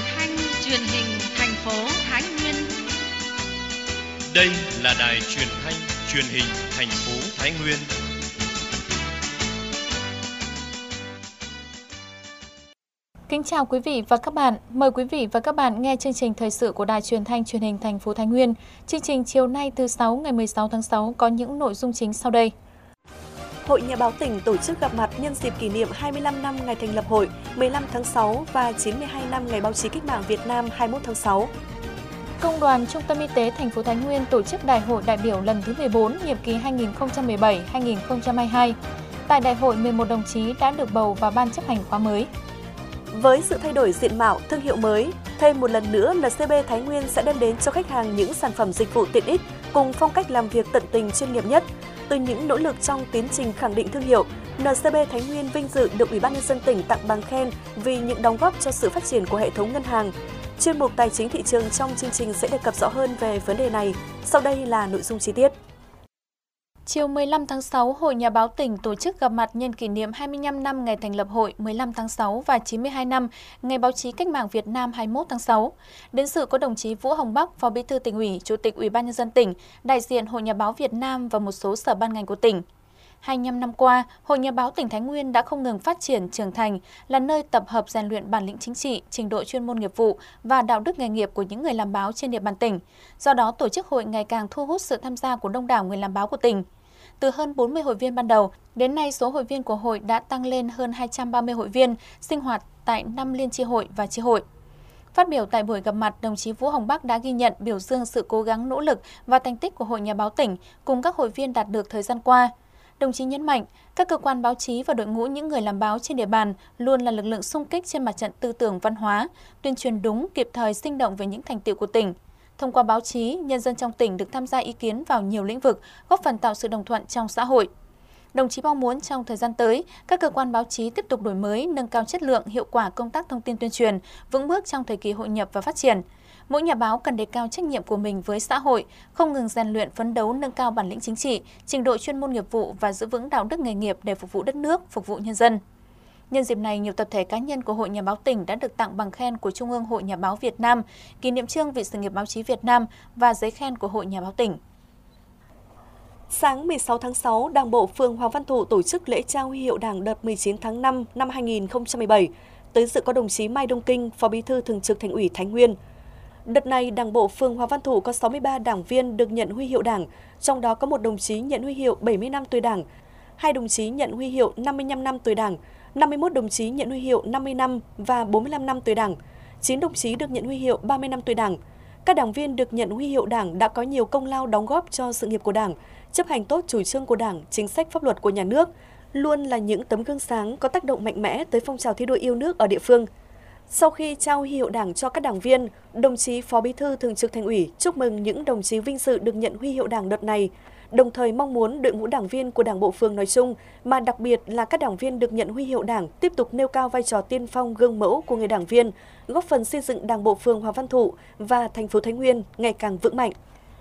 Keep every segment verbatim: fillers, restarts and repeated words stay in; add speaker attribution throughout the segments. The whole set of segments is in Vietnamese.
Speaker 1: thanh truyền hình thành phố Thái Nguyên.
Speaker 2: Đây là đài truyền thanh truyền hình thành phố Thái Nguyên.
Speaker 3: Kính chào quý vị và các bạn. Mời quý vị và các bạn nghe chương trình thời sự của đài truyền thanh truyền hình thành phố Thái Nguyên. Chương trình chiều nay thứ sáu ngày mười sáu tháng sáu có những nội dung chính sau đây.
Speaker 4: Hội Nhà báo tỉnh tổ chức gặp mặt nhân dịp kỷ niệm hai mươi lăm năm ngày thành lập hội mười lăm tháng sáu và chín mươi hai năm ngày báo chí cách mạng Việt Nam hai mươi mốt tháng sáu.
Speaker 3: Công đoàn Trung tâm Y tế thành phố Thái Nguyên tổ chức Đại hội đại biểu lần thứ mười bốn, nhiệm kỳ hai nghìn không trăm mười bảy đến hai nghìn không trăm hai mươi hai. Tại đại hội, mười một đồng chí đã được bầu vào ban chấp hành khóa mới.
Speaker 4: Với sự thay đổi diện mạo, thương hiệu mới, thêm một lần nữa en xê bê Thái Nguyên sẽ đem đến cho khách hàng những sản phẩm dịch vụ tiện ích cùng phong cách làm việc tận tình chuyên nghiệp nhất. Từ những nỗ lực trong tiến trình khẳng định thương hiệu, en xê bê Thái Nguyên vinh dự được Ủy ban nhân dân tỉnh tặng bằng khen vì những đóng góp cho sự phát triển của hệ thống ngân hàng. Chuyên mục Tài chính thị trường trong chương trình sẽ đề cập rõ hơn về vấn đề này. Sau đây là nội dung chi tiết.
Speaker 3: Chiều mười lăm tháng sáu, Hội Nhà báo tỉnh tổ chức gặp mặt nhân kỷ niệm hai mươi lăm năm ngày thành lập hội mười lăm tháng sáu và chín mươi hai năm ngày báo chí cách mạng Việt Nam hai mươi mốt tháng sáu. Đến dự có đồng chí Vũ Hồng Bắc, Phó Bí thư Tỉnh ủy, Chủ tịch Ủy ban nhân dân tỉnh, đại diện Hội Nhà báo Việt Nam và một số sở ban ngành của tỉnh. hai mươi lăm năm qua, Hội Nhà báo tỉnh Thái Nguyên đã không ngừng phát triển trưởng thành, là nơi tập hợp rèn luyện bản lĩnh chính trị, trình độ chuyên môn nghiệp vụ và đạo đức nghề nghiệp của những người làm báo trên địa bàn tỉnh. Do đó, tổ chức hội ngày càng thu hút sự tham gia của đông đảo người làm báo của tỉnh. Từ hơn bốn mươi hội viên ban đầu, đến nay số hội viên của hội đã tăng lên hơn hai trăm ba mươi hội viên, sinh hoạt tại năm liên chi hội và chi hội. Phát biểu tại buổi gặp mặt, đồng chí Vũ Hồng Bắc đã ghi nhận, biểu dương sự cố gắng nỗ lực và thành tích của Hội Nhà báo tỉnh cùng các hội viên đạt được thời gian qua. Đồng chí nhấn mạnh, các cơ quan báo chí và đội ngũ những người làm báo trên địa bàn luôn là lực lượng xung kích trên mặt trận tư tưởng văn hóa, tuyên truyền đúng, kịp thời, sinh động về những thành tựu của tỉnh. Thông qua báo chí, nhân dân trong tỉnh được tham gia ý kiến vào nhiều lĩnh vực, góp phần tạo sự đồng thuận trong xã hội. Đồng chí mong muốn trong thời gian tới, các cơ quan báo chí tiếp tục đổi mới, nâng cao chất lượng, hiệu quả công tác thông tin tuyên truyền, vững bước trong thời kỳ hội nhập và phát triển. Mỗi nhà báo cần đề cao trách nhiệm của mình với xã hội, không ngừng rèn luyện phấn đấu nâng cao bản lĩnh chính trị, trình độ chuyên môn nghiệp vụ và giữ vững đạo đức nghề nghiệp để phục vụ đất nước, phục vụ nhân dân. Nhân dịp này, nhiều tập thể cá nhân của Hội Nhà báo tỉnh đã được tặng bằng khen của Trung ương Hội Nhà báo Việt Nam, kỷ niệm chương vì sự nghiệp báo chí Việt Nam và giấy khen của Hội Nhà báo tỉnh.
Speaker 4: Sáng mười sáu tháng sáu, Đảng bộ phường Hoàng Văn Thụ tổ chức lễ trao huy hiệu Đảng đợt mười chín tháng năm năm hai nghìn không trăm mười bảy. Tới dự có đồng chí Mai Đông Kinh, Phó Bí thư Thường trực Thành ủy Thái Nguyên. Đợt này, Đảng bộ phường Hoàng Văn Thụ có sáu mươi ba đảng viên được nhận huy hiệu Đảng, trong đó có một đồng chí nhận huy hiệu bảy mươi năm tuổi Đảng, hai đồng chí nhận huy hiệu năm mươi lăm năm tuổi Đảng, năm mươi mốt đồng chí nhận huy hiệu năm mươi năm và bốn mươi lăm năm tuổi Đảng, chín đồng chí được nhận huy hiệu ba mươi năm tuổi Đảng. Các đảng viên được nhận huy hiệu Đảng đã có nhiều công lao đóng góp cho sự nghiệp của Đảng, chấp hành tốt chủ trương của Đảng, chính sách pháp luật của nhà nước, luôn là những tấm gương sáng có tác động mạnh mẽ tới phong trào thi đua yêu nước ở địa phương. Sau khi trao huy hiệu Đảng cho các đảng viên, đồng chí Phó Bí thư Thường trực Thành ủy chúc mừng những đồng chí vinh dự được nhận huy hiệu Đảng đợt này, đồng thời mong muốn đội ngũ đảng viên của Đảng bộ phường nói chung, mà đặc biệt là các đảng viên được nhận huy hiệu Đảng tiếp tục nêu cao vai trò tiên phong gương mẫu của người đảng viên, góp phần xây dựng Đảng bộ phường Hoàng Văn Thụ và thành phố Thái Nguyên ngày càng vững mạnh.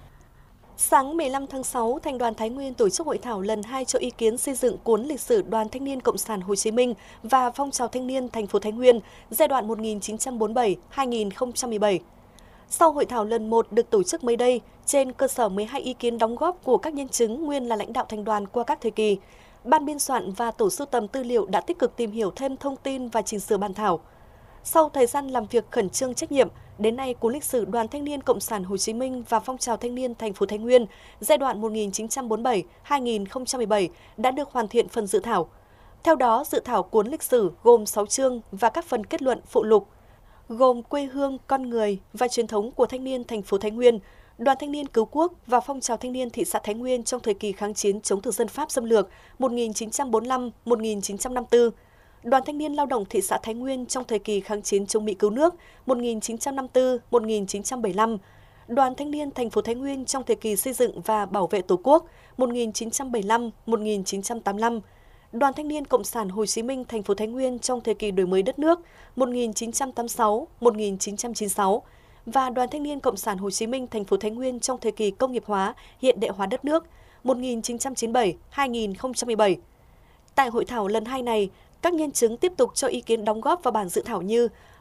Speaker 4: Sáng mười lăm tháng sáu, Thành đoàn Thái Nguyên tổ chức hội thảo lần hai cho ý kiến xây dựng cuốn lịch sử Đoàn Thanh niên Cộng sản Hồ Chí Minh và phong trào thanh niên thành phố Thái Nguyên giai đoạn một nghìn chín trăm bốn mươi bảy đến hai nghìn không trăm mười bảy. Sau hội thảo lần một được tổ chức mới đây, trên cơ sở mười hai ý kiến đóng góp của các nhân chứng nguyên là lãnh đạo thành đoàn qua các thời kỳ, ban biên soạn và tổ sưu tầm tư liệu đã tích cực tìm hiểu thêm thông tin và chỉnh sửa bản thảo. Sau thời gian làm việc khẩn trương trách nhiệm, đến nay cuốn lịch sử Đoàn Thanh niên Cộng sản Hồ Chí Minh và phong trào thanh niên thành phố Thái Nguyên giai đoạn một nghìn chín trăm bốn mươi bảy đến hai nghìn không trăm mười bảy đã được hoàn thiện phần dự thảo. Theo đó, dự thảo cuốn lịch sử gồm sáu chương và các phần kết luận phụ lục, gồm quê hương, con người và truyền thống của thanh niên thành phố Thái Nguyên, Đoàn Thanh niên cứu quốc và phong trào thanh niên thị xã Thái Nguyên trong thời kỳ kháng chiến chống thực dân Pháp xâm lược một nghìn chín trăm bốn mươi lăm đến một nghìn chín trăm năm mươi tư, Đoàn Thanh niên lao động thị xã Thái Nguyên trong thời kỳ kháng chiến chống Mỹ cứu nước một nghìn chín trăm năm mươi tư đến một nghìn chín trăm bảy mươi lăm, Đoàn Thanh niên thành phố Thái Nguyên trong thời kỳ xây dựng và bảo vệ Tổ quốc một nghìn chín trăm bảy mươi lăm đến một nghìn chín trăm tám mươi lăm, Đoàn Thanh niên Cộng sản Hồ Chí Minh thành phố Thái Nguyên trong thời kỳ đổi mới đất nước một nghìn chín trăm tám mươi sáu đến một nghìn chín trăm chín mươi sáu và Đoàn Thanh niên Cộng sản Hồ Chí Minh thành phố Thái Nguyên trong thời kỳ công nghiệp hóa, hiện đại hóa đất nước một nghìn chín trăm chín mươi bảy đến hai nghìn không trăm mười bảy. Tại hội thảo lần hai này, các nhân chứng tiếp tục cho ý kiến đóng góp vào bản dự thảo như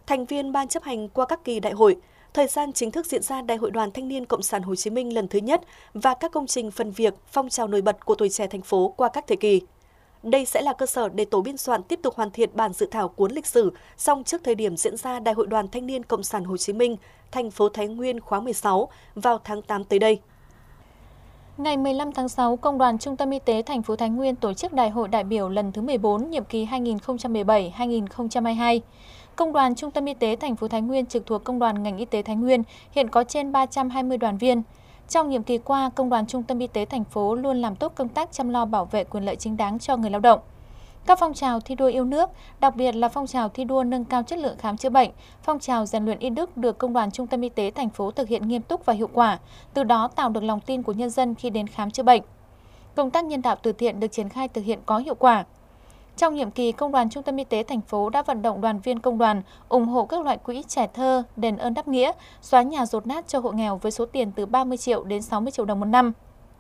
Speaker 4: thành viên ban chấp hành qua các kỳ đại hội, thời gian chính thức diễn ra Đại hội Đoàn Thanh niên Cộng sản Hồ Chí Minh lần thứ nhất và các công trình phần việc, phong trào nổi bật của tuổi trẻ thành phố qua các thời kỳ. Đây sẽ là cơ sở để tổ biên soạn tiếp tục hoàn thiện bản dự thảo cuốn lịch sử, song trước thời điểm diễn ra Đại hội Đoàn Thanh niên Cộng sản Hồ Chí Minh, thành phố Thái Nguyên khóa mười sáu vào tháng tám tới đây.
Speaker 3: Ngày mười lăm tháng sáu, Công đoàn Trung tâm Y tế thành phố Thái Nguyên tổ chức Đại hội đại biểu lần thứ mười bốn, nhiệm kỳ hai nghìn không trăm mười bảy đến hai nghìn không trăm hai mươi hai. Công đoàn Trung tâm Y tế thành phố Thái Nguyên trực thuộc Công đoàn ngành y tế Thái Nguyên hiện có trên ba trăm hai mươi đoàn viên. Trong nhiệm kỳ qua, Công đoàn Trung tâm Y tế thành phố luôn làm tốt công tác chăm lo bảo vệ quyền lợi chính đáng cho người lao động. Các phong trào thi đua yêu nước, đặc biệt là phong trào thi đua nâng cao chất lượng khám chữa bệnh, phong trào rèn luyện y đức được Công đoàn Trung tâm Y tế thành phố thực hiện nghiêm túc và hiệu quả, từ đó tạo được lòng tin của nhân dân khi đến khám chữa bệnh. Công tác nhân đạo từ thiện được triển khai thực hiện có hiệu quả. Trong nhiệm kỳ, Công đoàn Trung tâm Y tế thành phố đã vận động đoàn viên công đoàn ủng hộ các loại quỹ trẻ thơ, đền ơn đáp nghĩa, xóa nhà dột nát cho hộ nghèo với số tiền từ ba mươi triệu đến sáu mươi triệu đồng một năm.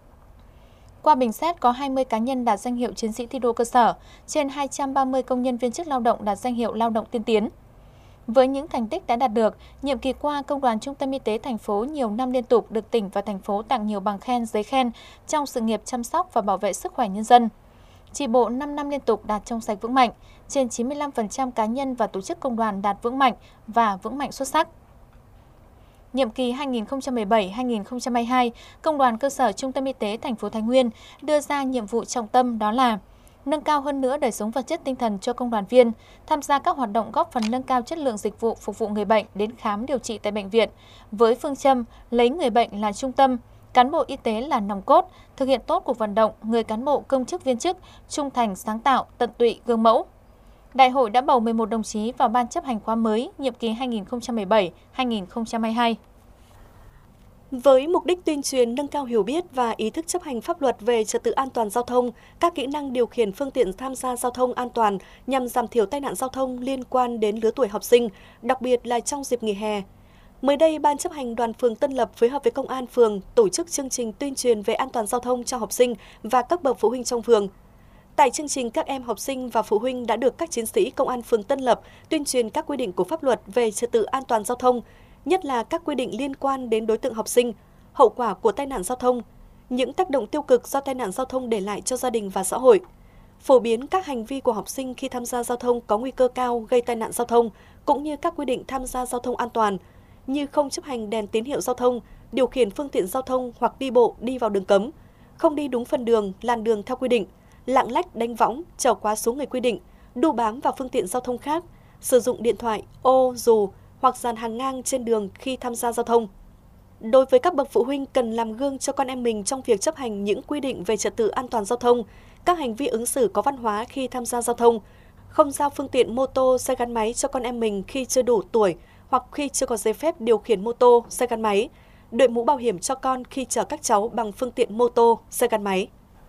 Speaker 3: Qua bình xét có hai mươi cá nhân đạt danh hiệu chiến sĩ thi đua cơ sở, trên hai trăm ba mươi công nhân viên chức lao động đạt danh hiệu lao động tiên tiến. Với những thành tích đã đạt được, nhiệm kỳ qua, Công đoàn Trung tâm Y tế thành phố nhiều năm liên tục được tỉnh và thành phố tặng nhiều bằng khen, giấy khen trong sự nghiệp chăm sóc và bảo vệ sức khỏe nhân dân. Chi bộ năm năm liên tục đạt trong sạch vững mạnh, trên chín mươi lăm phần trăm cá nhân và tổ chức công đoàn đạt vững mạnh và vững mạnh xuất sắc. Nhiệm kỳ hai nghìn không trăm mười bảy đến hai nghìn không trăm hai mươi hai, Công đoàn cơ sở Trung tâm Y tế thành phố Thái Nguyên đưa ra nhiệm vụ trọng tâm đó là nâng cao hơn nữa đời sống vật chất tinh thần cho công đoàn viên, tham gia các hoạt động góp phần nâng cao chất lượng dịch vụ phục vụ người bệnh đến khám điều trị tại bệnh viện, với phương châm lấy người bệnh là trung tâm, cán bộ y tế là nòng cốt, thực hiện tốt cuộc vận động người cán bộ công chức viên chức, trung thành, sáng tạo, tận tụy, gương mẫu. Đại hội đã bầu mười một đồng chí vào ban chấp hành khóa mới, nhiệm kỳ hai nghìn không trăm mười bảy đến hai nghìn không trăm hai mươi hai.
Speaker 4: Với mục đích tuyên truyền nâng cao hiểu biết và ý thức chấp hành pháp luật về trật tự an toàn giao thông, các kỹ năng điều khiển phương tiện tham gia giao thông an toàn nhằm giảm thiểu tai nạn giao thông liên quan đến lứa tuổi học sinh, đặc biệt là trong dịp nghỉ hè. Mới đây, Ban chấp hành Đoàn phường Tân Lập phối hợp với Công an phường tổ chức chương trình tuyên truyền về an toàn giao thông cho học sinh và các bậc phụ huynh trong phường. Tại chương trình, các em học sinh và phụ huynh đã được các chiến sĩ Công an phường Tân Lập tuyên truyền các quy định của pháp luật về trật tự an toàn giao thông, nhất là các quy định liên quan đến đối tượng học sinh, hậu quả của tai nạn giao thông, những tác động tiêu cực do tai nạn giao thông để lại cho gia đình và xã hội. Phổ biến các hành vi của học sinh khi tham gia giao thông có nguy cơ cao gây tai nạn giao thông, cũng như các quy định tham gia giao thông an toàn, như không chấp hành đèn tín hiệu giao thông, điều khiển phương tiện giao thông hoặc đi bộ đi vào đường cấm, không đi đúng phần đường, làn đường theo quy định, lạng lách đánh võng, chở quá số người quy định, đu bám vào phương tiện giao thông khác, sử dụng điện thoại, ô, dù hoặc dàn hàng ngang trên đường khi tham gia giao thông. Đối với các bậc phụ huynh cần làm gương cho con em mình trong việc chấp hành những quy định về trật tự an toàn giao thông, các hành vi ứng xử có văn hóa khi tham gia giao thông, không giao phương tiện mô tô, xe gắn máy cho con em mình khi chưa đủ tuổi hoặc khi chưa có giấy phép điều khiển mô tô, xe gắn máy, đội mũ bảo hiểm cho con khi chở các cháu bằng phương tiện mô tô, xe gắn máy.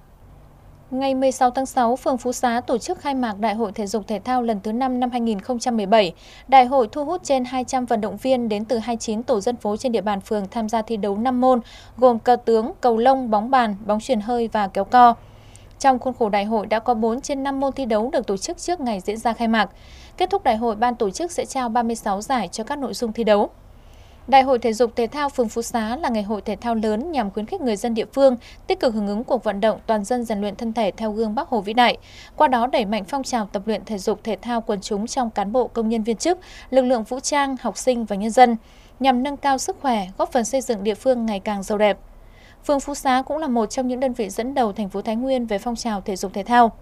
Speaker 3: Ngày mười sáu tháng sáu, phường Phú Xá tổ chức khai mạc Đại hội Thể dục Thể thao lần thứ năm năm hai nghìn không trăm mười bảy. Đại hội thu hút trên hai trăm vận động viên đến từ hai mươi chín tổ dân phố trên địa bàn phường tham gia thi đấu năm môn, gồm cờ tướng, cầu lông, bóng bàn, bóng chuyền hơi và kéo co. Trong khuôn khổ đại hội đã có bốn trên năm môn thi đấu được tổ chức trước ngày diễn ra khai mạc. Kết thúc đại hội, ban tổ chức sẽ trao ba mươi sáu giải cho các nội dung thi đấu. Đại hội Thể dục Thể thao phường Phú Xá là ngày hội thể thao lớn nhằm khuyến khích người dân địa phương tích cực hưởng ứng cuộc vận động toàn dân rèn luyện thân thể theo gương Bác Hồ vĩ đại, qua đó đẩy mạnh phong trào tập luyện thể dục thể thao quần chúng trong cán bộ, công nhân viên chức, lực lượng vũ trang, học sinh và nhân dân, nhằm nâng cao sức khỏe, góp phần xây dựng địa phương ngày càng giàu đẹp. Phường Phú Xá cũng là một trong những đơn vị dẫn đầu thành phố Thái Nguyên về phong trào thể dục thể thao.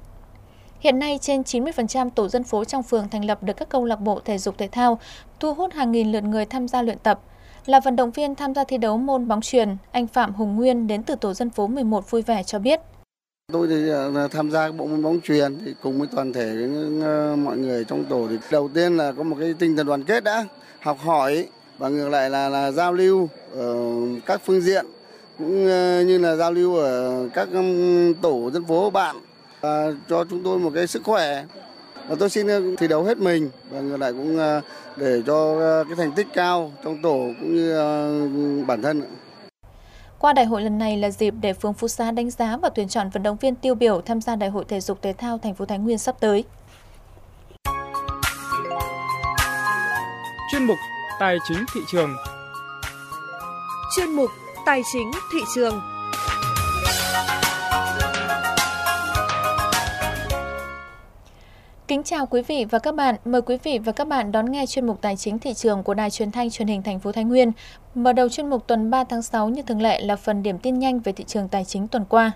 Speaker 3: Hiện nay, trên chín mươi phần trăm tổ dân phố trong phường thành lập được các câu lạc bộ thể dục thể thao, thu hút hàng nghìn lượt người tham gia luyện tập. Là vận động viên tham gia thi đấu môn bóng chuyền, anh Phạm Hùng Nguyên đến từ tổ dân phố mười một vui vẻ cho biết.
Speaker 5: Tôi thì tham gia bộ môn bóng chuyền thì cùng với toàn thể mọi người trong tổ thì đầu tiên là có một cái tinh thần đoàn kết đã, học hỏi và ngược lại là, là giao lưu ở các phương diện, cũng như là giao lưu ở các tổ dân phố bạn. Và cho chúng tôi một cái sức khỏe. Và tôi xin thi đấu hết mình và ngược lại cũng để cho cái thành tích cao trong tổ cũng như bản thân.
Speaker 3: Qua đại hội lần này là dịp để phường Phú Xá đánh giá và tuyển chọn vận động viên tiêu biểu tham gia Đại hội Thể dục Thể thao thành phố Thái Nguyên sắp tới.
Speaker 6: chuyên mục Tài chính thị trường.
Speaker 4: Chuyên mục Tài chính thị trường.
Speaker 3: Kính chào quý vị và các bạn. Mời quý vị và các bạn đón nghe chuyên mục Tài chính thị trường của Đài Truyền thanh Truyền hình thành phố Thái Nguyên. Mở đầu chuyên mục tuần ba tháng sáu như thường lệ là phần điểm tin nhanh về thị trường tài chính tuần qua.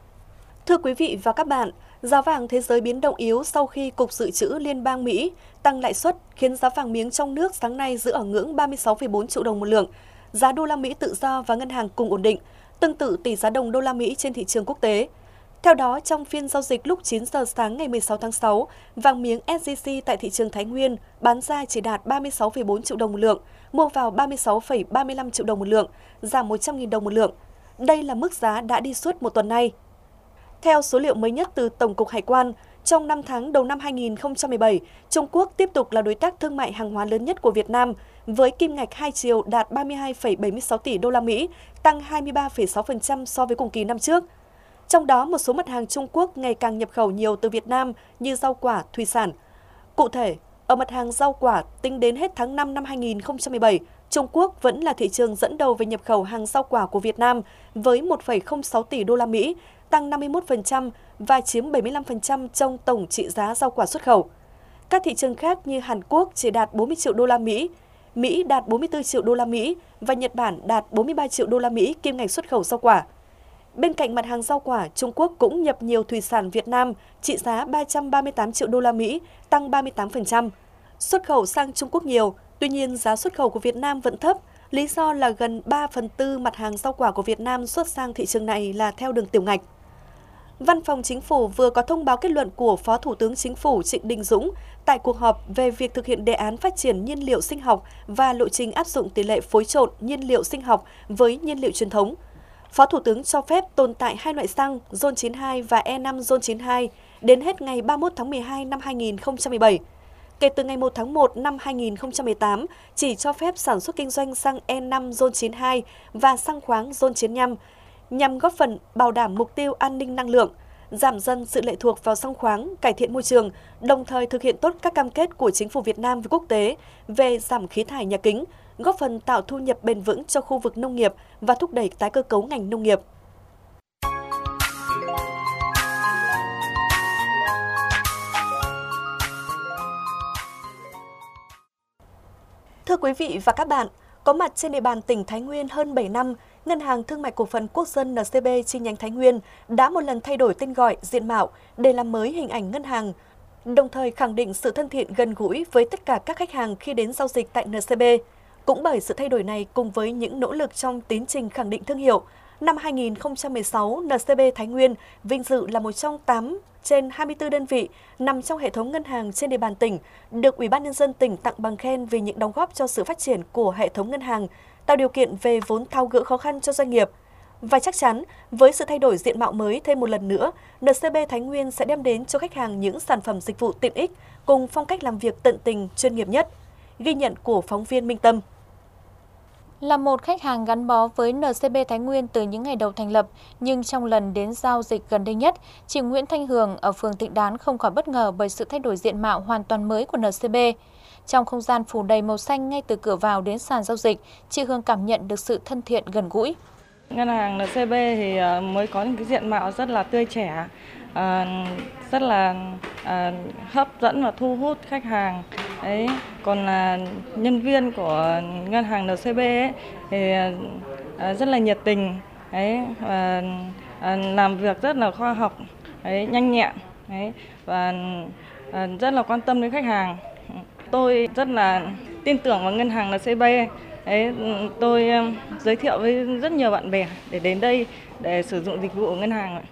Speaker 4: Thưa quý vị và các bạn, giá vàng thế giới biến động yếu sau khi Cục Dự trữ Liên bang Mỹ tăng lãi suất khiến giá vàng miếng trong nước sáng nay giữ ở ngưỡng ba mươi sáu phẩy bốn triệu đồng một lượng. Giá đô la Mỹ tự do và ngân hàng cùng ổn định, tương tự tỷ giá đồng đô la Mỹ trên thị trường quốc tế. Theo đó, trong phiên giao dịch lúc chín giờ sáng ngày mười sáu tháng sáu, vàng miếng ét gi xê tại thị trường Thái Nguyên bán ra chỉ đạt ba mươi sáu phẩy bốn triệu đồng một lượng, mua vào ba mươi sáu phẩy ba mươi lăm triệu đồng một lượng, giảm một trăm nghìn đồng một lượng. Đây là mức giá đã đi suốt một tuần nay. Theo số liệu mới nhất từ Tổng cục Hải quan, trong năm tháng đầu năm hai nghìn không trăm mười bảy, Trung Quốc tiếp tục là đối tác thương mại hàng hóa lớn nhất của Việt Nam, với kim ngạch hai chiều đạt ba mươi hai phẩy bảy mươi sáu tỷ đô la Mỹ, tăng hai mươi ba phẩy sáu phần trăm so với cùng kỳ năm trước. Trong đó, một số mặt hàng Trung Quốc ngày càng nhập khẩu nhiều từ Việt Nam như rau quả, thủy sản. Cụ thể, ở mặt hàng rau quả, tính đến hết tháng năm năm hai nghìn không trăm mười bảy, Trung Quốc vẫn là thị trường dẫn đầu về nhập khẩu hàng rau quả của Việt Nam với một phẩy không sáu tỷ đô la Mỹ, tăng năm mươi mốt phần trăm và chiếm bảy mươi lăm phần trăm trong tổng trị giá rau quả xuất khẩu. Các thị trường khác như Hàn Quốc chỉ đạt bốn mươi triệu đô la Mỹ, Mỹ đạt bốn mươi tư triệu đô la Mỹ và Nhật Bản đạt bốn mươi ba triệu đô la Mỹ kim ngạch xuất khẩu rau quả. Bên cạnh mặt hàng rau quả, Trung Quốc cũng nhập nhiều thủy sản Việt Nam trị giá ba trăm ba mươi tám triệu đô la Mỹ, tăng ba mươi tám phần trăm. Xuất khẩu sang Trung Quốc nhiều, tuy nhiên giá xuất khẩu của Việt Nam vẫn thấp. Lý do là gần ba phần tư mặt hàng rau quả của Việt Nam xuất sang thị trường này là theo đường tiểu ngạch. Văn phòng Chính phủ vừa có thông báo kết luận của Phó Thủ tướng Chính phủ Trịnh Đình Dũng tại cuộc họp về việc thực hiện đề án phát triển nhiên liệu sinh học và lộ trình áp dụng tỷ lệ phối trộn nhiên liệu sinh học với nhiên liệu truyền thống. Phó Thủ tướng cho phép tồn tại hai loại xăng RON chín mươi hai và E năm RON chín mươi hai đến hết ngày ba mươi mốt tháng mười hai năm hai nghìn không trăm mười bảy. Kể từ ngày một tháng một năm hai nghìn không trăm mười tám, chỉ cho phép sản xuất kinh doanh xăng E năm RON chín mươi hai và xăng khoáng RON chín mươi lăm nhằm góp phần bảo đảm mục tiêu an ninh năng lượng, giảm dần sự lệ thuộc vào xăng khoáng, cải thiện môi trường, đồng thời thực hiện tốt các cam kết của chính phủ Việt Nam với quốc tế về giảm khí thải nhà kính, góp phần tạo thu nhập bền vững cho khu vực nông nghiệp và thúc đẩy tái cơ cấu ngành nông nghiệp. Thưa quý vị và các bạn, có mặt trên địa bàn tỉnh Thái Nguyên hơn bảy năm, Ngân hàng Thương mại Cổ phần Quốc dân en xê bê chi nhánh Thái Nguyên đã một lần thay đổi tên gọi, diện mạo để làm mới hình ảnh ngân hàng, đồng thời khẳng định sự thân thiện gần gũi với tất cả các khách hàng khi đến giao dịch tại en xê bê. Cũng bởi sự thay đổi này cùng với những nỗ lực trong tiến trình khẳng định thương hiệu, năm hai nghìn không trăm mười sáu, en xê bê Thái Nguyên vinh dự là một trong tám trên hai mươi tư đơn vị nằm trong hệ thống ngân hàng trên địa bàn tỉnh, được Ủy ban Nhân dân tỉnh tặng bằng khen vì những đóng góp cho sự phát triển của hệ thống ngân hàng, tạo điều kiện về vốn tháo gỡ khó khăn cho doanh nghiệp. Và chắc chắn, với sự thay đổi diện mạo mới thêm một lần nữa, en xê bê Thái Nguyên sẽ đem đến cho khách hàng những sản phẩm dịch vụ tiện ích cùng phong cách làm việc tận tình, chuyên nghiệp nhất. Ghi nhận của phóng viên Minh Tâm.
Speaker 3: Là một khách hàng gắn bó với en xê bê Thái Nguyên từ những ngày đầu thành lập, nhưng trong lần đến giao dịch gần đây nhất, chị Nguyễn Thanh Hường ở phường Tịnh Đán không khỏi bất ngờ bởi sự thay đổi diện mạo hoàn toàn mới của en xê bê. Trong không gian phủ đầy màu xanh ngay từ cửa vào đến sàn giao dịch, chị Hương cảm nhận được sự thân thiện gần gũi.
Speaker 7: Ngân hàng en xê bê thì mới có những cái diện mạo rất là tươi trẻ, rất là hấp dẫn và thu hút khách hàng. Đấy, còn nhân viên của ngân hàng en xê bê ấy, thì rất là nhiệt tình, đấy, và làm việc rất là khoa học, đấy, nhanh nhẹn, đấy, và rất là quan tâm đến khách hàng. Tôi rất là tin tưởng vào ngân hàng en xê bê. Đấy, tôi giới thiệu với rất nhiều bạn bè để đến đây để sử dụng dịch vụ của ngân hàng.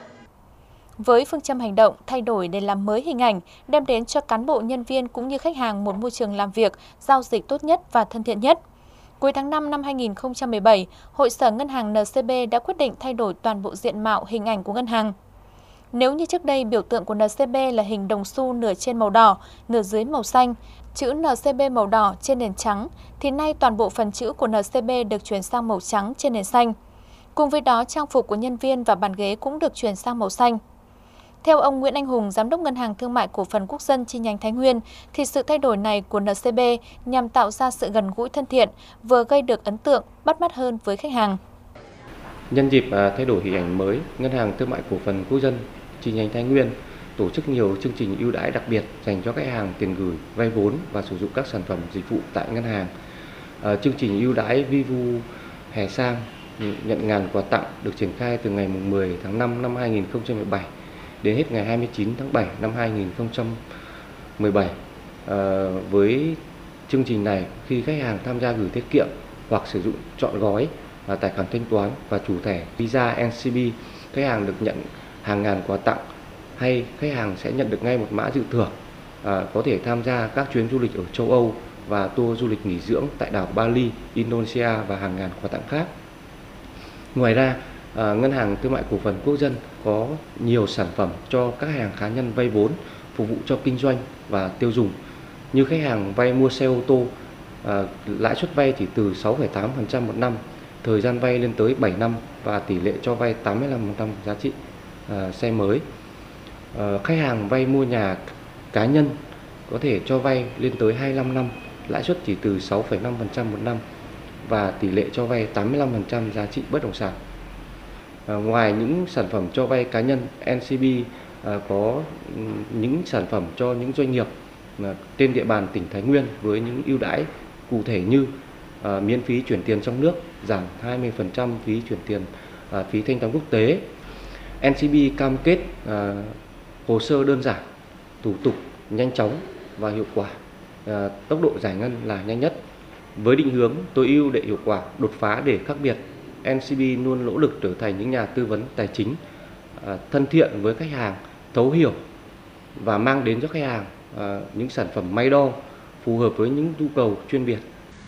Speaker 3: Với phương châm hành động, thay đổi để làm mới hình ảnh, đem đến cho cán bộ nhân viên cũng như khách hàng một môi trường làm việc, giao dịch tốt nhất và thân thiện nhất. Cuối tháng năm năm hai nghìn không trăm mười bảy, Hội sở Ngân hàng en xê bê đã quyết định thay đổi toàn bộ diện mạo hình ảnh của ngân hàng. Nếu như trước đây biểu tượng của en xê bê là hình đồng xu nửa trên màu đỏ, nửa dưới màu xanh, chữ en xê bê màu đỏ trên nền trắng, thì nay toàn bộ phần chữ của en xê bê được chuyển sang màu trắng trên nền xanh. Cùng với đó, trang phục của nhân viên và bàn ghế cũng được chuyển sang màu xanh. Theo ông Nguyễn Anh Hùng, Giám đốc Ngân hàng Thương mại Cổ phần Quốc dân chi nhánh Thái Nguyên, thì sự thay đổi này của en xê bê nhằm tạo ra sự gần gũi thân thiện, vừa gây được ấn tượng, bắt mắt hơn với khách hàng.
Speaker 8: Nhân dịp thay đổi hình ảnh mới, Ngân hàng Thương mại Cổ phần Quốc dân chi nhánh Thái Nguyên tổ chức nhiều chương trình ưu đãi đặc biệt dành cho khách hàng tiền gửi, vay vốn và sử dụng các sản phẩm dịch vụ tại ngân hàng. À, chương trình ưu đãi Vivu hè sang nhận ngàn quà tặng được triển khai từ ngày mười tháng năm năm hai nghìn không trăm mười bảy đến hết ngày hai mươi chín tháng bảy năm hai nghìn không trăm mười bảy. À, với chương trình này, khi khách hàng tham gia gửi tiết kiệm hoặc sử dụng trọn gói à, tài khoản thanh toán và chủ thẻ Visa en xê bê, khách hàng được nhận hàng ngàn quà tặng, hay khách hàng sẽ nhận được ngay một mã dự thưởng, à, có thể tham gia các chuyến du lịch ở châu Âu và tour du lịch nghỉ dưỡng tại đảo Bali, Indonesia và hàng ngàn quà tặng khác. Ngoài ra, à, Ngân hàng Thương mại Cổ phần Quốc dân có nhiều sản phẩm cho các khách hàng cá nhân vay vốn phục vụ cho kinh doanh và tiêu dùng, như khách hàng vay mua xe ô tô, à, lãi suất vay chỉ từ sáu phẩy tám phần trăm một năm, thời gian vay lên tới bảy năm và tỷ lệ cho vay tám mươi lăm phần trăm giá trị à, xe mới. À, khách hàng vay mua nhà cá nhân có thể cho vay lên tới hai mươi lăm năm, lãi suất chỉ từ sáu phẩy năm phần trăm một năm và tỷ lệ cho vay tám mươi lăm phần trăm giá trị bất động sản. À, ngoài những sản phẩm cho vay cá nhân, en xê bê à, có những sản phẩm cho những doanh nghiệp à, trên địa bàn tỉnh Thái Nguyên với những ưu đãi cụ thể như à, miễn phí chuyển tiền trong nước, giảm hai mươi phần trăm phí chuyển tiền à, phí thanh toán quốc tế. en xê bê cam kết à, hồ sơ đơn giản, thủ tục nhanh chóng và hiệu quả, à, tốc độ giải ngân là nhanh nhất. Với định hướng tối ưu để hiệu quả, đột phá để khác biệt, en xê bê luôn nỗ lực trở thành những nhà tư vấn tài chính à, thân thiện với khách hàng, thấu hiểu và mang đến cho khách hàng à, những sản phẩm may đo phù hợp với những nhu cầu chuyên biệt.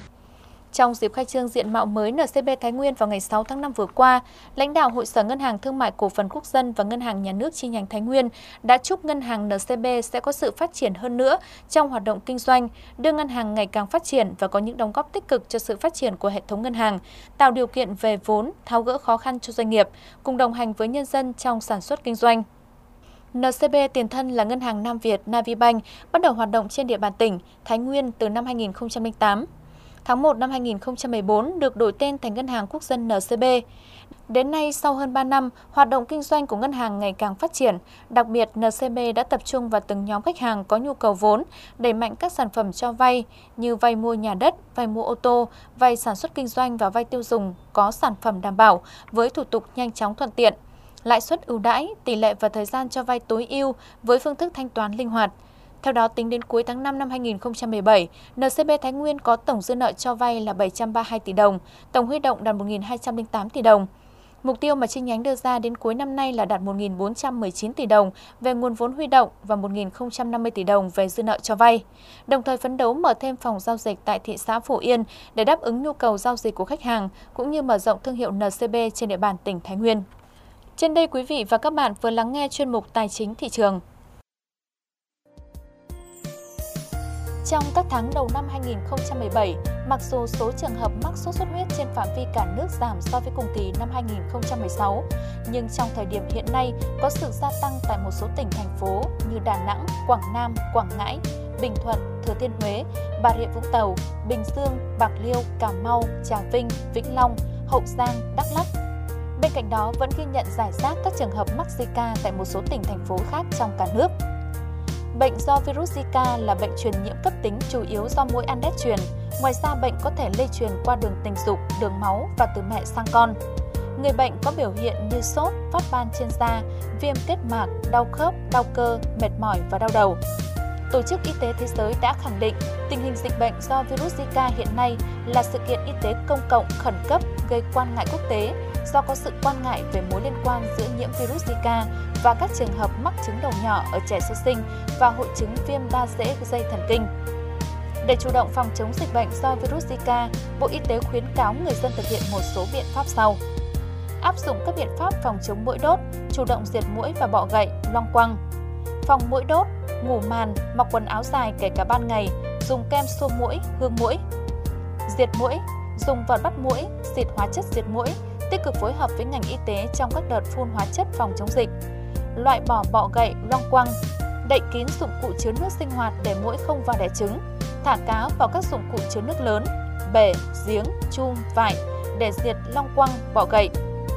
Speaker 3: Trong dịp khai trương diện mạo mới en xê bê Thái Nguyên vào ngày sáu tháng năm vừa qua, lãnh đạo Hội sở Ngân hàng Thương mại Cổ phần Quốc dân và Ngân hàng Nhà nước chi nhánh Thái Nguyên đã chúc ngân hàng en xê bê sẽ có sự phát triển hơn nữa trong hoạt động kinh doanh, đưa ngân hàng ngày càng phát triển và có những đóng góp tích cực cho sự phát triển của hệ thống ngân hàng, tạo điều kiện về vốn, tháo gỡ khó khăn cho doanh nghiệp, cùng đồng hành với nhân dân trong sản xuất kinh doanh. en xê bê tiền thân là Ngân hàng Nam Việt Navibank, bắt đầu hoạt động trên địa bàn tỉnh Thái Nguyên từ năm hai nghìn không trăm lẻ tám. Tháng một năm hai nghìn không trăm mười bốn được đổi tên thành Ngân hàng Quốc dân en xê bê. Đến nay, sau hơn ba năm, hoạt động kinh doanh của ngân hàng ngày càng phát triển. Đặc biệt, en xê bê đã tập trung vào từng nhóm khách hàng có nhu cầu vốn, đẩy mạnh các sản phẩm cho vay như vay mua nhà đất, vay mua ô tô, vay sản xuất kinh doanh và vay tiêu dùng có sản phẩm đảm bảo với thủ tục nhanh chóng thuận tiện, lãi suất ưu đãi, tỷ lệ và thời gian cho vay tối ưu với phương thức thanh toán linh hoạt. Theo đó, tính đến cuối tháng năm năm hai nghìn không trăm mười bảy, en xê bê Thái Nguyên có tổng dư nợ cho vay là bảy trăm ba mươi hai tỷ đồng, tổng huy động đạt một nghìn hai trăm lẻ tám tỷ đồng. Mục tiêu mà chi nhánh đưa ra đến cuối năm nay là đạt một nghìn bốn trăm mười chín tỷ đồng về nguồn vốn huy động và một nghìn không trăm năm mươi tỷ đồng về dư nợ cho vay. Đồng thời phấn đấu mở thêm phòng giao dịch tại thị xã Phổ Yên để đáp ứng nhu cầu giao dịch của khách hàng cũng như mở rộng thương hiệu en xê bê trên địa bàn tỉnh Thái Nguyên. Trên đây quý vị và các bạn vừa lắng nghe chuyên mục Tài chính thị trường. Trong các tháng đầu năm hai nghìn không trăm mười bảy, mặc dù số trường hợp mắc sốt xuất huyết trên phạm vi cả nước giảm so với cùng kỳ năm hai nghìn không trăm mười sáu, nhưng trong thời điểm hiện nay có sự gia tăng tại một số tỉnh, thành phố như Đà Nẵng, Quảng Nam, Quảng Ngãi, Bình Thuận, Thừa Thiên Huế, Bà Rịa Vũng Tàu, Bình Dương, Bạc Liêu, Cà Mau, Trà Vinh, Vĩnh Long, Hậu Giang, Đắk Lắk. Bên cạnh đó vẫn ghi nhận rải rác các trường hợp mắc Zika tại một số tỉnh, thành phố khác trong cả nước. Bệnh do virus Zika là bệnh truyền nhiễm cấp tính chủ yếu do muỗi Aedes truyền. Ngoài ra, bệnh có thể lây truyền qua đường tình dục, đường máu và từ mẹ sang con. Người bệnh có biểu hiện như sốt, phát ban trên da, viêm kết mạc, đau khớp, đau cơ, mệt mỏi và đau đầu. Tổ chức Y tế Thế giới đã khẳng định tình hình dịch bệnh do virus Zika hiện nay là sự kiện y tế công cộng khẩn cấp gây quan ngại quốc tế do có sự quan ngại về mối liên quan giữa nhiễm virus Zika và các trường hợp mắc chứng đầu nhỏ ở trẻ sơ sinh và hội chứng viêm da rễ dây thần kinh. Để chủ động phòng chống dịch bệnh do virus Zika, Bộ Y tế khuyến cáo người dân thực hiện một số biện pháp sau. Áp dụng các biện pháp phòng chống muỗi đốt, chủ động diệt muỗi và bọ gậy, loang quăng. Phòng muỗi đốt, ngủ màn, mặc quần áo dài kể cả ban ngày, dùng kem xua muỗi, hương muỗi. Diệt muỗi, dùng vật bắt muỗi, xịt hóa chất diệt muỗi, tích cực phối hợp với ngành y tế trong các đợt phun hóa chất phòng chống dịch. loại bỏ bọ gậy, loang quăng, đậy kín dụng cụ chứa nước sinh hoạt để muỗi không vào đẻ trứng, thả cá vào các dụng cụ chứa nước lớn, bể, giếng, chum, vại để diệt loang quăng, bọ gậy.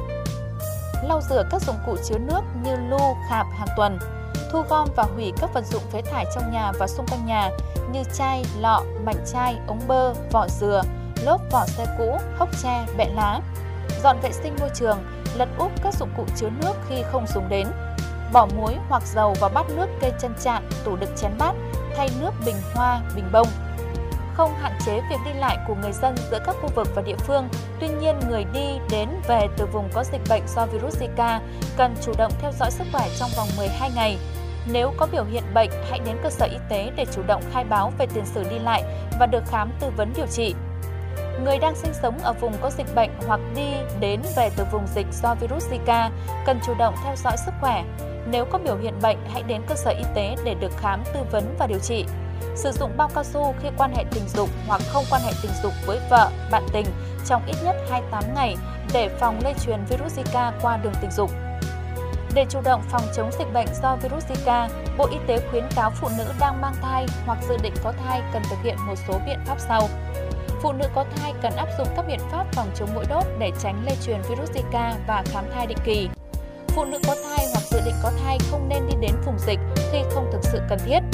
Speaker 3: Lau rửa các dụng cụ chứa nước như lu, khạp hàng tuần, thu gom và hủy các vật dụng phế thải trong nhà và xung quanh nhà như chai, lọ, mảnh chai, ống bơ, vỏ dừa, lốp vỏ xe cũ, hốc tre, bẹ lá. Dọn vệ sinh môi trường, lật úp các dụng cụ chứa nước khi không dùng đến. Bỏ muối hoặc dầu vào bát nước cây chân chạn, tủ đựng chén bát, thay nước bình hoa, bình bông. Không hạn chế việc đi lại của người dân giữa các khu vực và địa phương. Tuy nhiên, người đi đến về từ vùng có dịch bệnh do virus Zika cần chủ động theo dõi sức khỏe trong vòng mười hai ngày. Nếu có biểu hiện bệnh, hãy đến cơ sở y tế để chủ động khai báo về tiền sử đi lại và được khám tư vấn điều trị. Người đang sinh sống ở vùng có dịch bệnh hoặc đi đến về từ vùng dịch do virus Zika cần chủ động theo dõi sức khỏe. Nếu có biểu hiện bệnh, hãy đến cơ sở y tế để được khám, tư vấn và điều trị. Sử dụng bao cao su khi quan hệ tình dục hoặc không quan hệ tình dục với vợ, bạn tình trong ít nhất hai mươi tám ngày để phòng lây truyền virus Zika qua đường tình dục. Để chủ động phòng chống dịch bệnh do virus Zika, Bộ Y tế khuyến cáo phụ nữ đang mang thai hoặc dự định có thai cần thực hiện một số biện pháp sau. Phụ nữ có thai cần áp dụng các biện pháp phòng chống muỗi đốt để tránh lây truyền virus Zika và khám thai định kỳ. Phụ nữ có thai hoặc dự định có thai không nên đi đến vùng dịch khi không thực sự cần thiết.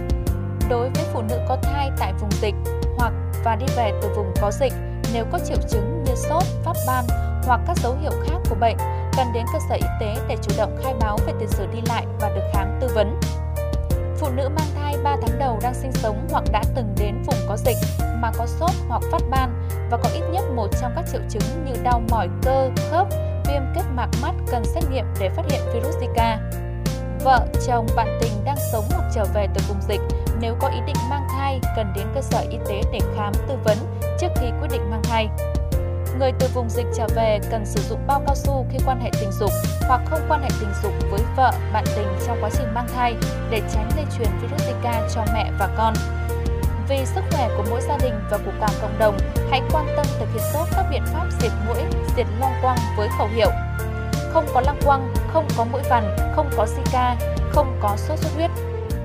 Speaker 3: Đối với phụ nữ có thai tại vùng dịch hoặc và đi về từ vùng có dịch, nếu có triệu chứng như sốt, phát ban hoặc các dấu hiệu khác của bệnh, cần đến cơ sở y tế để chủ động khai báo về tiền sử đi lại và được khám tư vấn. Phụ nữ mang thai ba tháng đầu đang sinh sống hoặc đã từng đến vùng có dịch mà có sốt hoặc phát ban và có ít nhất một trong các triệu chứng như đau mỏi cơ, khớp, viêm kết mạc mắt cần xét nghiệm để phát hiện virus Zika. Vợ, chồng, bạn tình đang sống hoặc trở về từ vùng dịch nếu có ý định mang thai cần đến cơ sở y tế để khám tư vấn trước khi quyết định mang thai. Người từ vùng dịch trở về cần sử dụng bao cao su khi quan hệ tình dục hoặc không quan hệ tình dục với vợ, bạn tình trong quá trình mang thai để tránh lây truyền virus Zika cho mẹ và con. Vì sức khỏe của mỗi gia đình và của cả cộng đồng, hãy quan tâm thực hiện tốt các biện pháp diệt muỗi, diệt loang quăng với khẩu hiệu: không có loang quăng, không có muỗi vằn, không có Zika, không có sốt xuất huyết.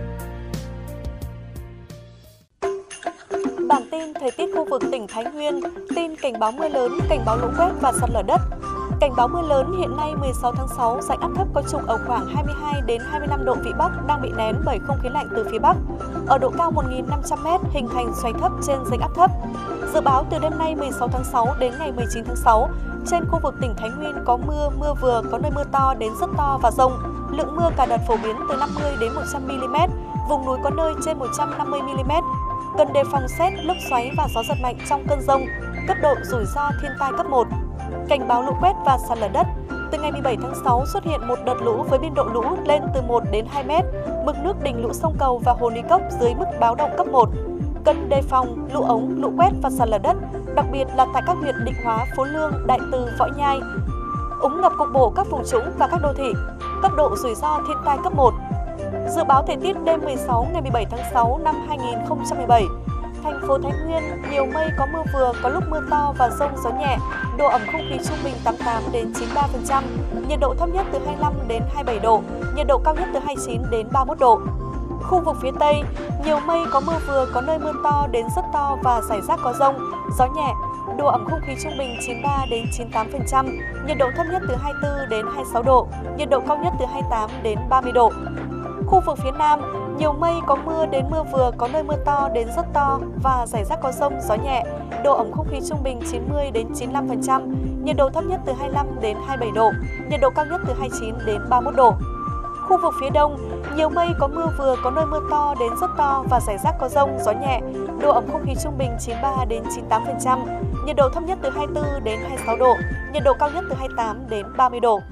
Speaker 4: Bản tin thời tiết khu vực tỉnh Thái Nguyên, tin cảnh báo mưa lớn, cảnh báo lũ quét và sạt lở đất. Cảnh báo mưa lớn hiện nay mười sáu tháng sáu, rãnh áp thấp có trục ở khoảng hai mươi hai đến hai mươi lăm độ vĩ Bắc đang bị nén bởi không khí lạnh từ phía Bắc. Ở độ cao một nghìn năm trăm mét hình thành xoáy thấp trên rãnh áp thấp. Dự báo từ đêm nay mười sáu tháng sáu đến ngày mười chín tháng sáu, trên khu vực tỉnh Thái Nguyên có mưa, mưa vừa, có nơi mưa to đến rất to và dông. Lượng mưa cả đợt phổ biến từ năm mươi đến một trăm mi-li-mét, vùng núi có nơi trên một trăm năm mươi mi-li-mét. Cần đề phòng sét, lốc xoáy và gió giật mạnh trong cơn dông, cấp độ rủi ro thiên tai cấp một. Cảnh báo lũ quét và sạt lở đất. Từ ngày mười bảy tháng sáu xuất hiện một đợt lũ với biên độ lũ lên từ một đến hai mét, mực nước đỉnh lũ sông Cầu và hồ Lý Cốc dưới mức báo động cấp một. Cần đề phòng lũ ống, lũ quét và sạt lở đất, đặc biệt là tại các huyện Định Hóa, Phú Lương, Đại Từ, Võ Nhai. Úng ngập cục bộ các vùng trũng và các đô thị, cấp độ rủi ro thiên tai cấp một. Dự báo thời tiết đêm mười sáu ngày mười bảy tháng sáu năm hai nghìn không trăm mười bảy. Thành phố Thái Nguyên nhiều mây, có mưa vừa, có lúc mưa to và dông, gió nhẹ. Độ ẩm không khí trung bình tám mươi tám đến chín mươi ba phần trăm. Nhiệt độ thấp nhất từ hai mươi lăm đến hai mươi bảy độ, nhiệt độ cao nhất từ hai mươi chín đến ba mươi mốt độ. Khu vực phía Tây nhiều mây, có mưa vừa, có nơi mưa to đến rất to và rải rác có dông, gió nhẹ. Độ ẩm không khí trung bình chín mươi ba đến chín mươi tám phần trăm, nhiệt độ thấp nhất từ hai mươi tư đến hai mươi sáu độ, nhiệt độ cao nhất từ hai mươi tám đến ba mươi độ. Khu vực phía Nam, nhiều mây, có mưa đến mưa vừa, có nơi mưa to đến rất to và rải rác có dông, gió nhẹ. Độ ẩm không khí trung bình chín mươi đến chín mươi lăm phần trăm, nhiệt độ thấp nhất từ hai mươi lăm đến hai mươi bảy độ, nhiệt độ cao nhất từ hai mươi chín đến ba mươi mốt độ. Khu vực phía Đông, nhiều mây, có mưa vừa, có nơi mưa to đến rất to và rải rác có dông, gió nhẹ. Độ ẩm không khí trung bình chín mươi ba đến chín mươi tám phần trăm, nhiệt độ thấp nhất từ hai mươi tư đến hai mươi sáu độ, nhiệt độ cao nhất từ hai mươi tám đến ba mươi độ.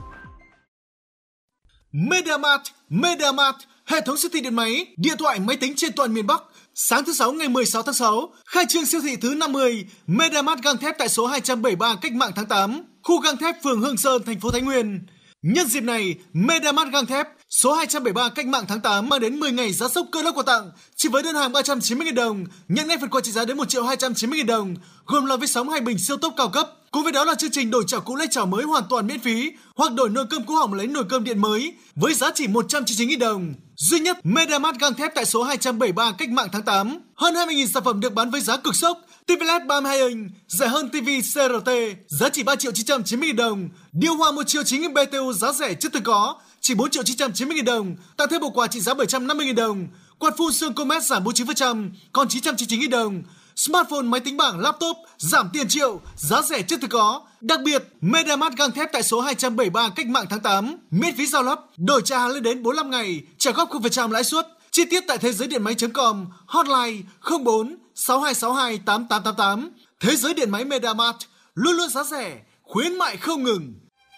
Speaker 9: MediaMart, MediaMart, hệ thống siêu thị điện máy, điện thoại, máy tính trên toàn miền Bắc. Sáng thứ Sáu ngày mười sáu tháng sáu, khai trương siêu thị thứ năm mươi, MediaMart gang thép tại số hai trăm bảy mươi ba Cách Mạng tháng tám, khu gang thép phường Hương Sơn, thành phố Thái Nguyên. Nhân dịp này, MediaMart gang thép Số hai trăm bảy mươi ba Cách mạng tháng tám mang đến mười ngày giá sốc cơ lốc quà tặng. Chỉ với đơn hàng ba trăm chín mươi nghìn đồng, nhận ngay phần quà trị giá đến một triệu hai trăm chín mươi nghìn đồng, gồm lò vi sóng hai bình siêu tốc cao cấp. Cùng với đó là chương trình đổi chảo cũ lấy chảo mới hoàn toàn miễn phí, hoặc đổi nồi cơm cũ hỏng lấy nồi cơm điện mới với giá chỉ một trăm chín mươi chín nghìn đồng. Duy nhất MediaMart gang thép tại số hai trăm bảy mươi ba Cách mạng tháng tám. Hơn hai mươi nghìn sản phẩm được bán với giá cực sốc. ti vi led ba mươi hai inch rẻ hơn ti vi xê rờ tê, giá chỉ ba triệu chín trăm chín mươi nghìn đồng. Điều hòa một triệu chín nghìn bê tê u giá rẻ chưa từng có, chỉ bốn triệu chín trăm chín mươi nghìn đồng. Tặng thêm bộ quà trị giá bảy trăm năm mươi nghìn đồng. Quạt phun xương Comet giảm bốn mươi chín phần trăm, còn chín trăm chín mươi chín nghìn đồng. Smartphone, máy tính bảng, laptop giảm tiền triệu, giá rẻ chưa từng có. Đặc biệt, MediaMart gang thép tại số hai trăm bảy mươi ba Cách mạng tháng tám, miễn phí giao lắp, đổi trả hàng lên đến bốn mươi lăm ngày, trả góp không phần trăm lãi suất. Chi tiết tại thế giới điện máy chấm com, hotline không bốn sáu hai sáu hai tám tám tám tám. Thế giới điện máy MediaMart, luôn luôn giá rẻ, khuyến mại không ngừng.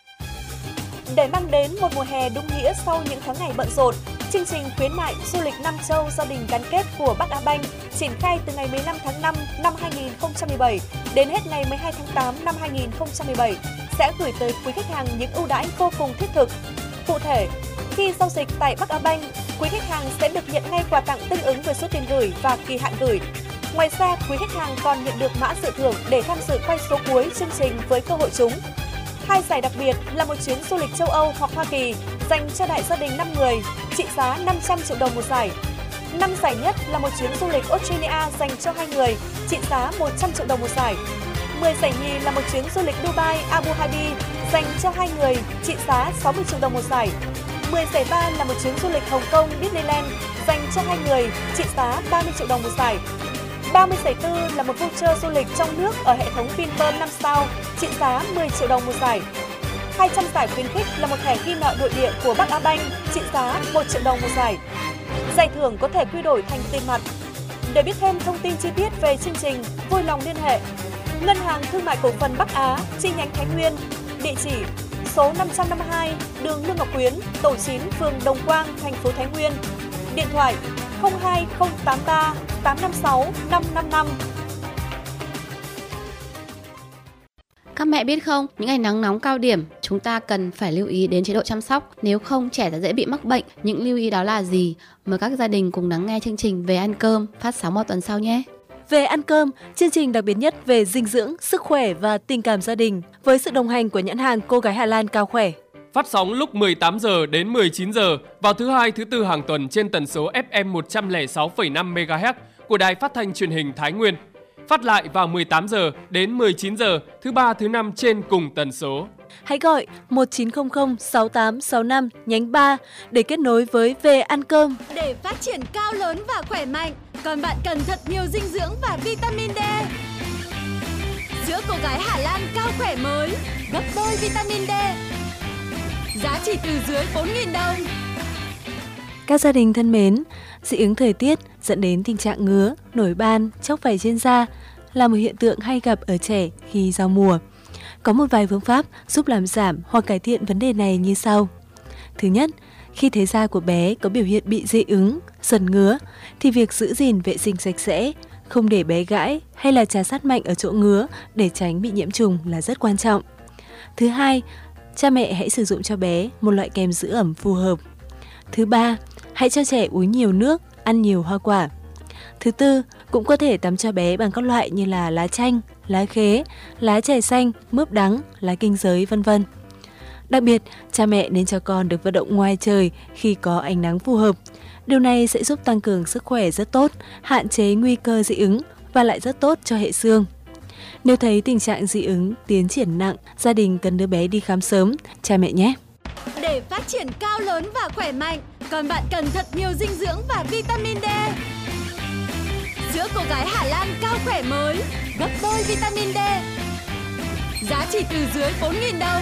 Speaker 4: Để mang đến một mùa hè đúng nghĩa sau những tháng ngày bận rộn, chương trình khuyến mại du lịch Nam Châu gia đình gắn kết của Bắc Á Banh triển khai từ ngày mười lăm tháng năm năm hai nghìn không trăm mười bảy đến hết ngày mười hai tháng tám năm hai nghìn không trăm mười bảy sẽ gửi tới quý khách hàng những ưu đãi vô cùng thiết thực. Cụ thể, khi giao dịch tại Bắc Á Banh, quý khách hàng sẽ được nhận ngay quà tặng tương ứng với số tiền gửi và kỳ hạn gửi. Ngoài ra, quý khách hàng còn nhận được mã dự thưởng để tham dự quay số cuối chương trình với cơ hội trúng. Hai giải đặc biệt là một chuyến du lịch châu Âu hoặc Hoa Kỳ dành cho đại gia đình năm người, trị giá năm trăm triệu đồng một giải. Năm giải nhất là một chuyến du lịch Australia dành cho hai người, trị giá một trăm triệu đồng một giải. mười giải nhì là một chuyến du lịch Dubai, Abu Dhabi dành cho hai người, trị giá sáu mươi triệu đồng một giải. mười giải ba là một chuyến du lịch Hồng Kông, Disneyland dành cho hai người, trị giá ba mươi triệu đồng một giải. ba mươi giải tư là một voucher du lịch trong nước ở hệ thống Vinpearl năm sao, trị giá mười triệu đồng một giải. hai trăm giải khuyến khích là một thẻ ghi nợ nội địa của Bắc Á Banh, trị giá một triệu đồng một giải. Giải thưởng có thể quy đổi thành tiền mặt. Để biết thêm thông tin chi tiết về chương trình, vui lòng liên hệ Ngân hàng Thương mại Cổ phần Bắc Á, chi nhánh Thái Nguyên, địa chỉ số năm trăm năm mươi hai, đường Lương Ngọc Quyến, tổ chín, phường Đồng Quang, thành phố Thái Nguyên. Điện thoại không hai không tám ba tám năm sáu năm năm năm.
Speaker 10: Các mẹ biết không, những ngày nắng nóng cao điểm, chúng ta cần phải lưu ý đến chế độ chăm sóc, nếu không trẻ sẽ dễ bị mắc bệnh. Những lưu ý đó là gì? Mời các gia đình cùng lắng nghe chương trình Về ăn cơm phát sóng vào tuần sau nhé.
Speaker 4: Về ăn cơm, chương trình đặc biệt nhất về dinh dưỡng, sức khỏe và tình cảm gia đình với sự đồng hành của nhãn hàng Cô gái Hà Lan Cao Khỏe.
Speaker 6: Phát sóng lúc mười tám giờ đến mười chín giờ vào thứ hai, thứ tư hàng tuần trên tần số ép em một trăm lẻ sáu phẩy năm mê ga héc của Đài Phát thanh Truyền hình Thái Nguyên. Phát lại vào mười tám giờ đến mười chín giờ thứ ba, thứ năm trên cùng tần số.
Speaker 4: Hãy gọi một chín không không sáu tám sáu năm nhánh ba để kết nối với Về ăn cơm.
Speaker 11: Để phát triển cao lớn và khỏe mạnh, còn bạn cần thật nhiều dinh dưỡng và vitamin D. Sữa Cô gái Hà Lan Cao Khỏe mới, gấp đôi vitamin D. Giá chỉ từ dưới bốn nghìn đồng.
Speaker 4: Các gia đình thân mến, dị ứng thời tiết dẫn đến tình trạng ngứa, nổi ban, chóc vảy trên da là một hiện tượng hay gặp ở trẻ khi giao mùa. Có một vài phương pháp giúp làm giảm hoặc cải thiện vấn đề này như sau. Thứ nhất, khi thấy da của bé có biểu hiện bị dị ứng, sần ngứa, thì việc giữ gìn vệ sinh sạch sẽ, không để bé gãi hay là trà sát mạnh ở chỗ ngứa để tránh bị nhiễm trùng là rất quan trọng. Thứ hai, cha mẹ hãy sử dụng cho bé một loại kem giữ ẩm phù hợp. Thứ ba, hãy cho trẻ uống nhiều nước, ăn nhiều hoa quả. Thứ tư, cũng có thể tắm cho bé bằng các loại như là lá chanh, lá khế, lá chè xanh, mướp đắng, lá kinh giới, vân vân. Đặc biệt, cha mẹ nên cho con được vận động ngoài trời khi có ánh nắng phù hợp. Điều này sẽ giúp tăng cường sức khỏe rất tốt, hạn chế nguy cơ dị ứng và lại rất tốt cho hệ xương. Nếu thấy tình trạng dị ứng tiến triển nặng, gia đình cần đưa bé đi khám sớm, cha mẹ nhé.
Speaker 11: Để phát triển cao lớn và khỏe mạnh, còn bạn cần thật nhiều dinh dưỡng và vitamin D. Sữa Cô gái Hà Lan Cao Khỏe mới, gấp đôi vitamin D. Giá chỉ từ dưới bốn nghìn đồng.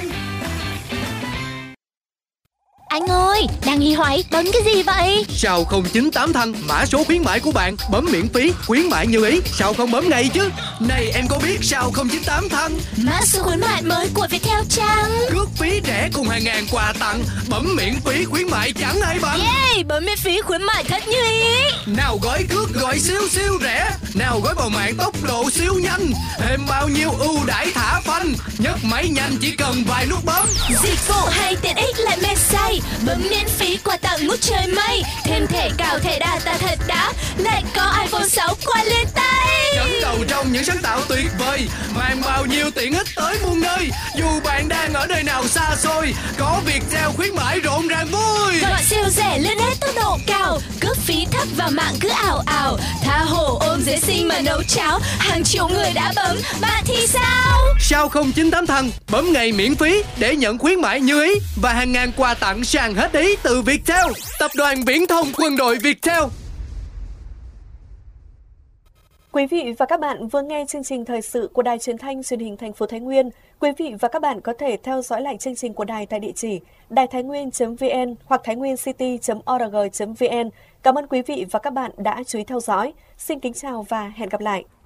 Speaker 12: Anh ơi, đang nghi hoài bấm cái gì vậy?
Speaker 13: Sao không chín tám Thăng, mã số khuyến mãi của bạn, bấm miễn phí, khuyến mãi như ý, sao không bấm ngay chứ? Này em có biết sao không chín tám Thăng?
Speaker 12: Mã số khuyến mãi mới của Viettel chăng?
Speaker 13: Cước phí rẻ cùng hàng ngàn quà tặng, bấm miễn phí khuyến mãi chẳng ai bằng.
Speaker 12: Yeah, bấm miễn phí khuyến mãi thật như ý.
Speaker 13: Nào gói cước gọi siêu siêu rẻ, Nào gói bầu mạng tốc độ siêu nhanh, thêm bao nhiêu ưu đãi thả phanh, nhấc máy nhanh chỉ cần vài nút bấm.
Speaker 12: Dịch vụ hay tiện ích lại mê say, bấm miễn phí quà tặng ngút trời mây, thêm thẻ cào thẻ data thật đã, lại có iPhone sáu qua lên tay.
Speaker 13: Dẫn đầu trong những sáng tạo tuyệt vời, mang bao nhiêu tiện ích tới muôn nơi. Dù bạn đang ở nơi nào xa xôi, có Viettel khuyến mãi rộn ràng vui.
Speaker 12: Gọi siêu rẻ lên hết tốc độ cao, cước phí thấp và mạng cứ ảo ảo, tha hồ ôm dễ sinh mà nấu cháo, hàng triệu người đã bấm, bạn thì sao?
Speaker 13: Sao không chín tám thằng, bấm ngày miễn phí để nhận khuyến mãi như ý và hàng ngàn quà tặng sàn hết ý từ Viettel, tập đoàn viễn thông quân đội Viettel.
Speaker 4: Quý vị và các bạn vừa nghe chương trình thời sự của Đài Truyền thanh Truyền hình thành phố Thái Nguyên. Quý vị và các bạn có thể theo dõi lại chương trình của đài tại địa chỉ đài thái nguyên chấm vn hoặc thái nguyên city chấm org chấm vn. Cảm ơn quý vị và các bạn đã chú ý theo dõi. Xin kính chào và hẹn gặp lại.